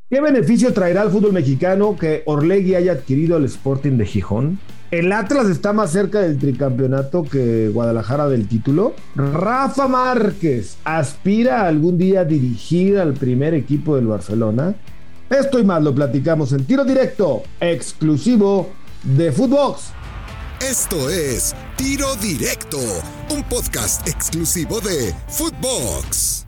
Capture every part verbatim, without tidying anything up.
¿Qué beneficio traerá al fútbol mexicano que Orlegui haya adquirido el Sporting de Gijón? ¿El Atlas está más cerca del tricampeonato que Guadalajara del título? ¿Rafa Márquez aspira algún día a dirigir al primer equipo del Barcelona? Esto y más lo platicamos en Tiro Directo, exclusivo de Footbox. Esto es Tiro Directo, un podcast exclusivo de Footbox.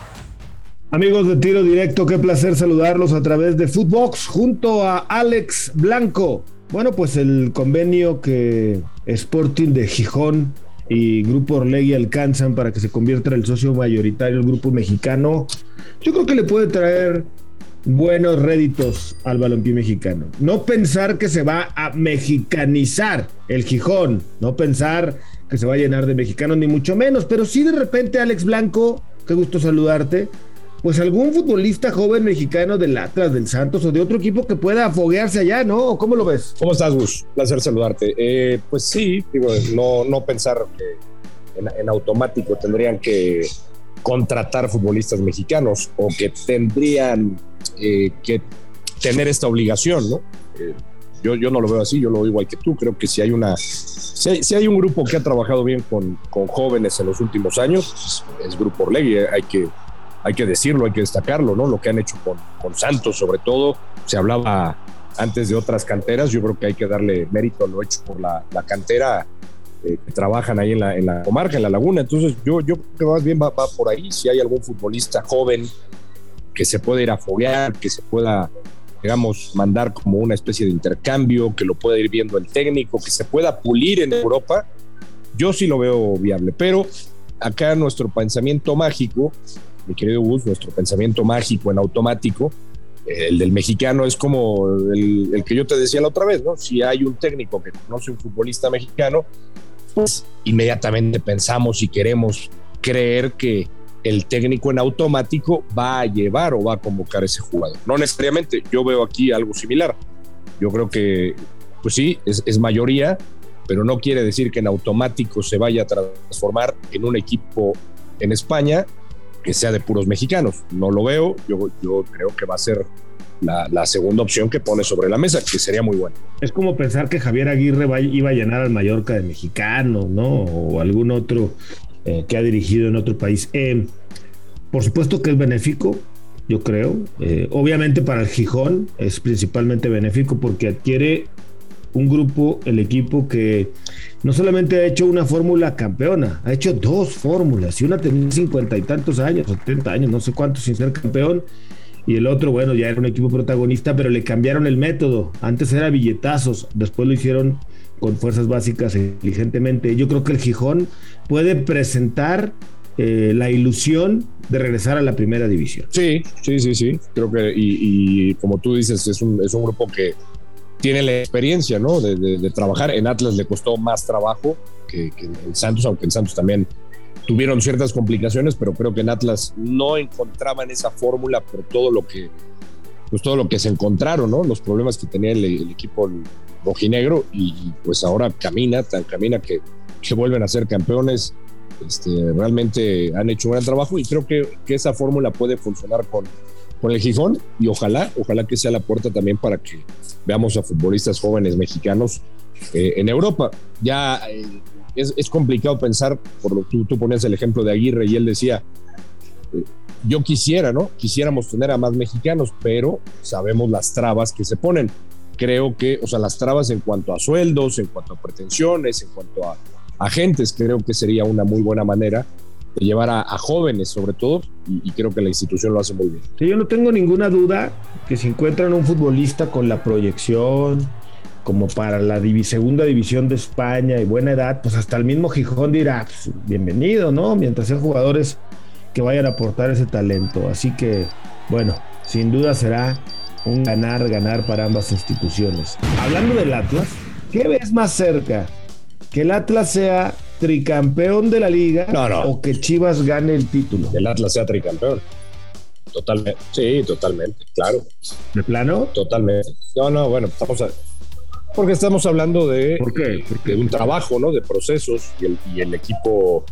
Amigos de Tiro Directo, qué placer saludarlos a través de Footbox junto a Alex Blanco. Bueno, pues el convenio que Sporting de Gijón y Grupo Orlegui alcanzan para que se convierta en el socio mayoritario del grupo mexicano, yo creo que le puede traer buenos réditos al balompié mexicano. No pensar que se va a mexicanizar el Gijón, no pensar que se va a llenar de mexicanos, ni mucho menos, pero sí de repente, Alex Blanco, qué gusto saludarte, pues algún futbolista joven mexicano del Atlas, del Santos o de otro equipo que pueda foguearse allá, ¿no? ¿Cómo lo ves? ¿Cómo estás, Gus? Placer saludarte. Eh, pues sí, digo, no, no pensar que en, en automático tendrían que contratar futbolistas mexicanos o que tendrían eh, que tener esta obligación, ¿no? Eh, yo, yo no lo veo así, yo lo veo igual que tú. Creo que si hay una si hay, si hay un grupo que ha trabajado bien con, con jóvenes en los últimos años, es, es Grupo Orlegui. Hay que Hay que decirlo, hay que destacarlo, ¿no? Lo que han hecho con, con Santos, sobre todo. Se hablaba antes de otras canteras. Yo creo que hay que darle mérito a lo hecho por la, la cantera eh, que trabajan ahí en la, en la comarca, en la laguna. Entonces, yo, yo creo que más bien va, va por ahí. Si hay algún futbolista joven que se pueda ir a foguear, que se pueda, digamos, mandar como una especie de intercambio, que lo pueda ir viendo el técnico, que se pueda pulir en Europa, yo sí lo veo viable. Pero acá nuestro pensamiento mágico, mi querido Gus, nuestro pensamiento mágico en automático, el del mexicano es como el, el que yo te decía la otra vez, ¿no? Si hay un técnico que conoce un futbolista mexicano, pues inmediatamente pensamos y queremos creer que el técnico en automático va a llevar o va a convocar a ese jugador. No necesariamente, yo veo aquí algo similar. Yo creo que, pues sí, es, es mayoría, pero no quiere decir que en automático se vaya a transformar en un equipo en España que sea de puros mexicanos. No lo veo. Yo, yo creo que va a ser la, la segunda opción que pone sobre la mesa, que sería muy bueno. Es como pensar que Javier Aguirre va, iba a llenar al Mallorca de mexicanos, ¿no? O algún otro eh, que ha dirigido en otro país. Eh, por supuesto que es benéfico, yo creo. Eh, obviamente para el Gijón es principalmente benéfico porque adquiere un grupo, el equipo que no solamente ha hecho una fórmula campeona, ha hecho dos fórmulas, y una tenía cincuenta y tantos años, setenta años, no sé cuántos sin ser campeón, y el otro, bueno, ya era un equipo protagonista, pero le cambiaron el método. Antes era billetazos, después lo hicieron con fuerzas básicas inteligentemente. Yo creo que el Gijón puede presentar eh, la ilusión de regresar a la primera división. Sí, sí, sí, sí, creo que, y, y como tú dices, es un, es un grupo que tiene la experiencia, ¿no? De, de, de trabajar. En Atlas le costó más trabajo que, que en Santos, aunque en Santos también tuvieron ciertas complicaciones, pero creo que en Atlas no encontraban esa fórmula por todo lo que, pues todo lo que se encontraron, ¿no? Los problemas que tenía el, el equipo rojinegro, y, y pues ahora camina, tan camina que, que vuelven a ser campeones. Este, realmente han hecho un gran trabajo y creo que, que esa fórmula puede funcionar con con el Gijón, y ojalá, ojalá que sea la puerta también para que veamos a futbolistas jóvenes mexicanos eh, en Europa. Ya eh, es, es complicado pensar, por lo que tú, tú ponías el ejemplo de Aguirre y él decía, eh, yo quisiera, ¿no? Quisiéramos tener a más mexicanos, pero sabemos las trabas que se ponen. Creo que, o sea, las trabas en cuanto a sueldos, en cuanto a pretensiones, en cuanto a agentes, creo que sería una muy buena manera de llevar a, a jóvenes sobre todo, y, y creo que la institución lo hace muy bien. Sí, yo no tengo ninguna duda que si encuentran un futbolista con la proyección como para la div- segunda división de España y buena edad, pues hasta el mismo Gijón dirá, pues, bienvenido, ¿no? Mientras sean jugadores que vayan a aportar ese talento. Así que, bueno, sin duda será un ganar, ganar para ambas instituciones. Hablando del Atlas, ¿qué ves más cerca? ¿Que el Atlas sea tricampeón de la liga no, no. o que Chivas gane el título? El Atlas sea tricampeón. Totalmente. Sí, totalmente, claro. ¿De plano? Totalmente. No, no, bueno, estamos a... porque estamos hablando de, ¿Por qué? Porque de un trabajo, ¿no? De procesos, y el, y el equipo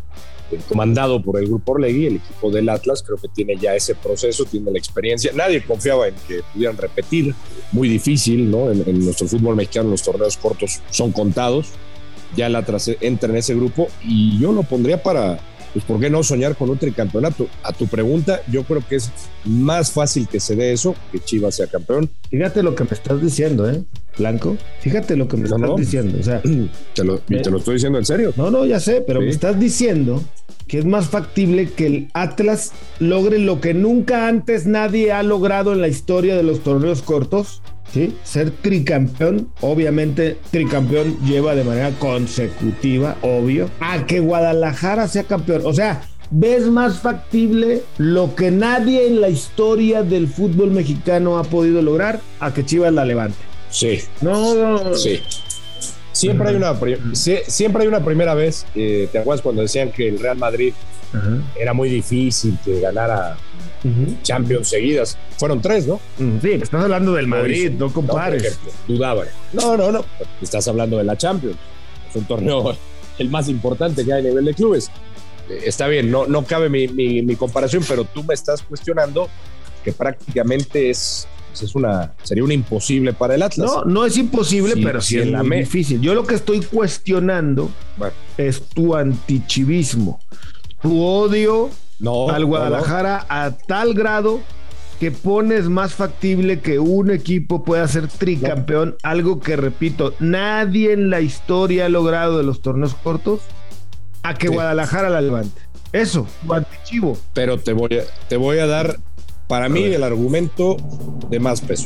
comandado por el Grupo Orlegui, el equipo del Atlas, creo que tiene ya ese proceso, tiene la experiencia. Nadie confiaba en que pudieran repetir, muy difícil, ¿no? En, en nuestro fútbol mexicano los torneos cortos son contados, ya el Atlas entra en ese grupo y yo lo pondría para, pues, ¿por qué no soñar con un tricampeonato? A tu pregunta, yo creo que es más fácil que se dé eso, que Chivas sea campeón. Fíjate lo que me estás diciendo, ¿eh, Blanco? Fíjate lo que me no, estás no. diciendo. O sea, te lo, ¿y eh? te lo estoy diciendo en serio? No, no, ya sé, pero sí. Me estás diciendo que es más factible que el Atlas logre lo que nunca antes nadie ha logrado en la historia de los torneos cortos, ¿sí? Ser tricampeón. Obviamente tricampeón lleva de manera consecutiva, obvio, a que Guadalajara sea campeón. O sea, ¿ves más factible lo que nadie en la historia del fútbol mexicano ha podido lograr a que Chivas la levante? Sí. No, no. Sí. Siempre hay una, siempre hay una primera vez. Eh, ¿Te acuerdas cuando decían que el Real Madrid uh-huh. era muy difícil que ganara uh-huh. Champions seguidas? Fueron tres, ¿no? Sí, estás hablando del Madrid, no, no compares. No, por ejemplo, dudaban. No, no, no. Estás hablando de la Champions. Es un torneo el más importante que hay a nivel de clubes. Eh, está bien, no, no cabe mi, mi, mi comparación, pero tú me estás cuestionando que prácticamente es... Es una, sería un imposible para el Atlas. No, no es imposible, sí, pero sí es muy me... difícil. Yo lo que estoy cuestionando bueno. es tu antichivismo, tu odio no, al Guadalajara no, no. a tal grado que pones más factible que un equipo pueda ser tricampeón, no. algo que, repito, nadie en la historia ha logrado de los torneos cortos, a que sí. Guadalajara la levante. Eso, tu antichivo. Pero te voy a, te voy a dar... Para mí el argumento de más peso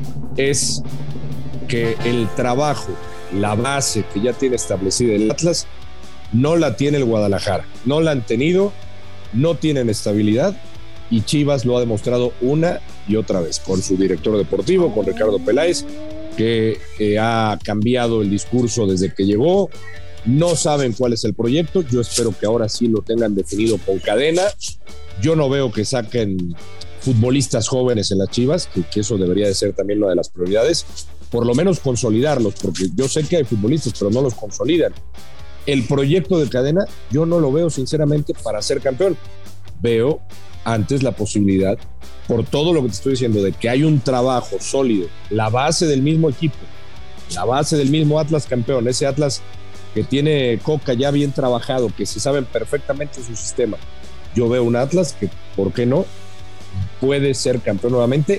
es que el trabajo, la base que ya tiene establecida el Atlas, no la tiene el Guadalajara. No la han tenido, no tienen estabilidad y Chivas lo ha demostrado una y otra vez con su director deportivo, con Ricardo Peláez, que, que ha cambiado el discurso desde que llegó. No saben cuál es el proyecto. Yo espero que ahora sí lo tengan definido con Cadena. Yo no veo que saquen futbolistas jóvenes en las Chivas, que, que eso debería de ser también una de las prioridades, por lo menos consolidarlos, porque yo sé que hay futbolistas, pero no los consolidan. El proyecto de Cadena, yo no lo veo sinceramente para ser campeón. Veo antes la posibilidad, por todo lo que te estoy diciendo, de que hay un trabajo sólido, la base del mismo equipo, la base del mismo Atlas campeón, ese Atlas que tiene Coca ya bien trabajado, que se saben perfectamente su sistema. Yo veo un Atlas que, ¿por qué no?, puede ser campeón nuevamente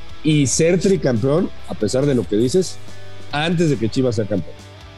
y ser tricampeón, a pesar de lo que dices, antes de que Chivas sea campeón.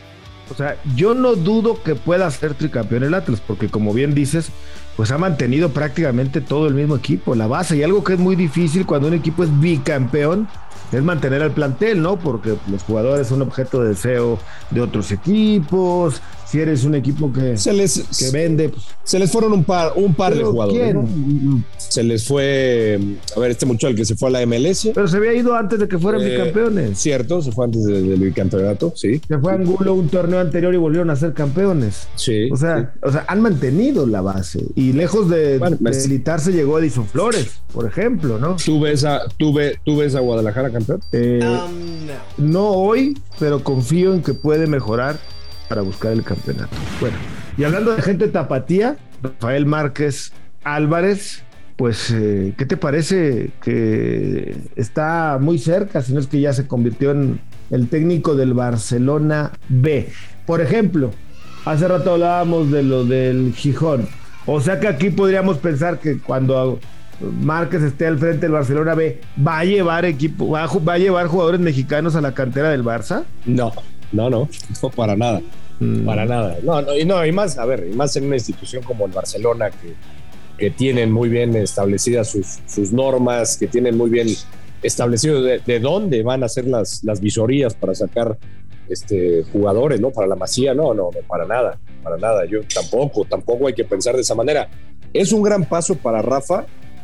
O sea, yo no dudo que pueda ser tricampeón el Atlas, porque como bien dices, pues ha mantenido prácticamente todo el mismo equipo, la base, y algo que es muy difícil cuando un equipo es bicampeón es mantener al plantel, ¿no? Porque los jugadores son objeto de deseo de otros equipos. Si eres un equipo que, se les, que vende, pues, se les fueron un par, un par de jugadores. ¿Quién? ¿No? Se les fue, a ver, este muchacho el que se fue a la M L S. Pero se había ido antes de que fueran eh, bicampeones. Cierto, se fue antes de, del bicampeonato, sí. Se fue a Angulo un torneo anterior y volvieron a ser campeones. Sí. O sea, sí. o sea han mantenido la base. Y lejos de, bueno, de debilitarse llegó Edison Flores, por ejemplo, ¿no? ¿Tú ves a, tú ves, tú ves a Guadalajara campeón? Eh, um, no. no hoy, pero confío en que puede mejorar para buscar el campeonato. Bueno, y hablando de gente tapatía, Rafael Márquez Álvarez, pues, eh, ¿qué te parece? Que está muy cerca, si no es que ya se convirtió en el técnico del Barcelona B. Por ejemplo, hace rato hablábamos de lo del Gijón. O sea que aquí podríamos pensar que cuando Márquez esté al frente del Barcelona B, ¿va a llevar equipo, va a, va a llevar jugadores mexicanos a la cantera del Barça? No. No, no, no para nada, mm. para nada. No, no, y no, y más, a ver, y más en una institución como el Barcelona, que, que tienen muy bien establecidas sus, sus normas, que tienen muy bien establecido de, de dónde van a ser las, las visorías para sacar este, jugadores, ¿no? Para la Masía, no, no, no, para nada, para nada. Yo tampoco, tampoco hay que pensar de esa manera. Es un gran paso para Rafa,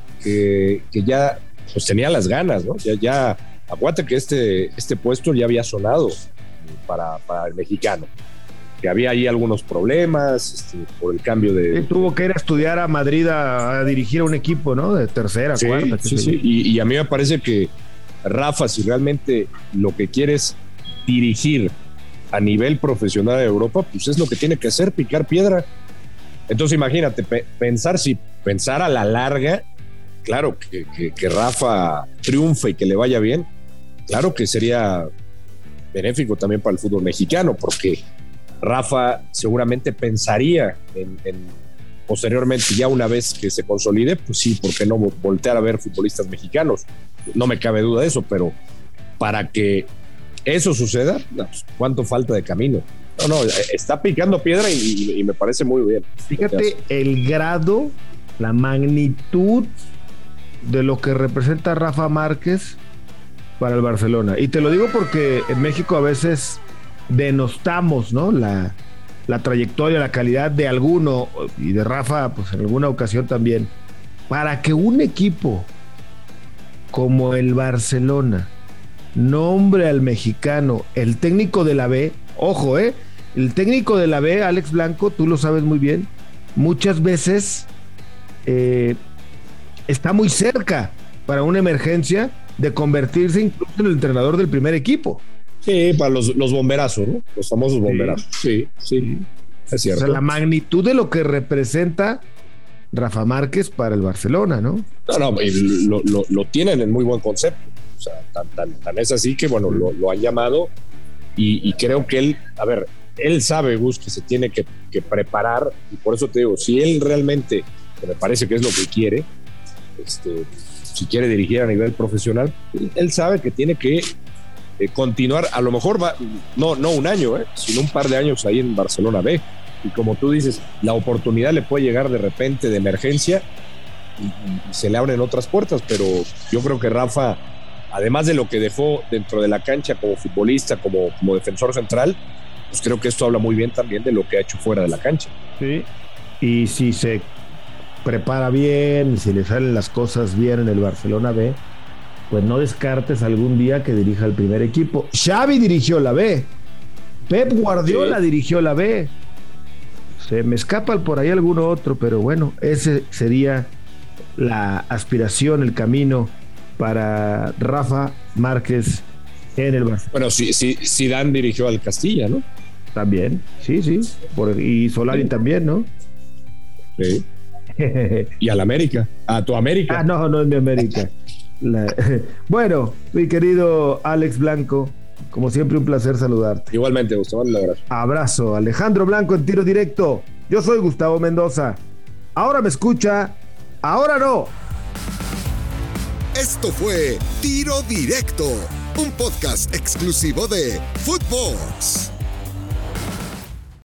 que, que ya pues, tenía las ganas, ¿no? Ya, ya, acuérdate que este, este puesto ya había sonado Para, para el mexicano, que había ahí algunos problemas este, por el cambio de... Sí, tuvo que ir a estudiar a Madrid a, a dirigir a un equipo, ¿no? De tercera, sí, cuarta. Sí, sí, y, y a mí me parece que Rafa, si realmente lo que quiere es dirigir a nivel profesional de Europa, pues es lo que tiene que hacer, picar piedra. Entonces imagínate, pe- pensar si pensar a la larga, claro, que, que, que Rafa triunfe y que le vaya bien, claro que sería benéfico también para el fútbol mexicano, porque Rafa seguramente pensaría en, en posteriormente, ya una vez que se consolide, pues sí, ¿por qué no voltear a ver futbolistas mexicanos? No me cabe duda de eso, pero para que eso suceda, no, pues, ¿cuánto falta de camino? No, no, está picando piedra y, y me parece muy bien. Fíjate el grado, la magnitud de lo que representa Rafa Márquez para el Barcelona. Y te lo digo porque en México a veces denostamos, ¿no? La, la trayectoria, la calidad de alguno, y de Rafa, pues en alguna ocasión también. Para que un equipo como el Barcelona nombre al mexicano el técnico de la B, ojo, ¿eh? El técnico de la B, Alex Blanco, tú lo sabes muy bien, muchas veces eh, está muy cerca para una emergencia de convertirse incluso en el entrenador del primer equipo. Sí, para los, los bomberazos, ¿no? Los famosos bomberazos. Sí, sí, sí, es cierto. O sea, la magnitud de lo que representa Rafa Márquez para el Barcelona, ¿no? No, no, y lo, lo, lo tienen en muy buen concepto. O sea, tan, tan, tan es así que, bueno, lo, lo han llamado y, y creo que él, a ver, él sabe, Gus, que se tiene que, que preparar y por eso te digo, si él realmente, que me parece que es lo que quiere, este, si quiere dirigir a nivel profesional, él sabe que tiene que eh, continuar, a lo mejor va, no, no un año, eh, sino un par de años ahí en Barcelona B. Y como tú dices, la oportunidad le puede llegar de repente de emergencia y, y se le abren otras puertas, pero yo creo que Rafa, además de lo que dejó dentro de la cancha como futbolista, como, como defensor central, pues creo que esto habla muy bien también de lo que ha hecho fuera de la cancha. Sí, y si se prepara bien, si le salen las cosas bien en el Barcelona B, pues no descartes algún día que dirija el primer equipo. Xavi dirigió la B, Pep Guardiola sí. dirigió la B. Se me escapa por ahí alguno otro, pero bueno, ese sería la aspiración, el camino para Rafa Márquez en el Barcelona. Bueno, sí, sí, Zidane dirigió al Castilla, ¿no? También, sí, sí. Por, y Solari sí. también, ¿no? Sí. Y al América, a tu América. Ah, no, no es mi América. La, bueno, mi querido Alex Blanco, como siempre un placer saludarte. Igualmente, Gustavo, un abrazo. Abrazo, Alejandro Blanco en Tiro Directo. Yo soy Gustavo Mendoza. Ahora me escucha, ahora no. Esto fue Tiro Directo, un podcast exclusivo de Footbox.